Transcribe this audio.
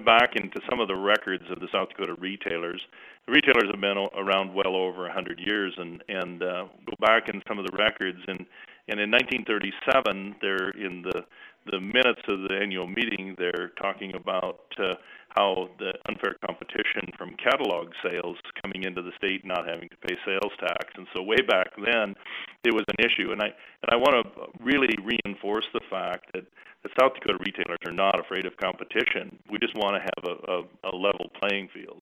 back into some of the records of the South Dakota retailers. The retailers have been around well over 100 years, and go back in some of the records. And in 1937, they're in the minutes of the annual meeting, they're talking about how the unfair competition from catalog sales coming into the state not having to pay sales tax. And so way back then, it was an issue. And I want to really reinforce the fact that the South Dakota retailers are not afraid of competition. We just want to have a level playing field.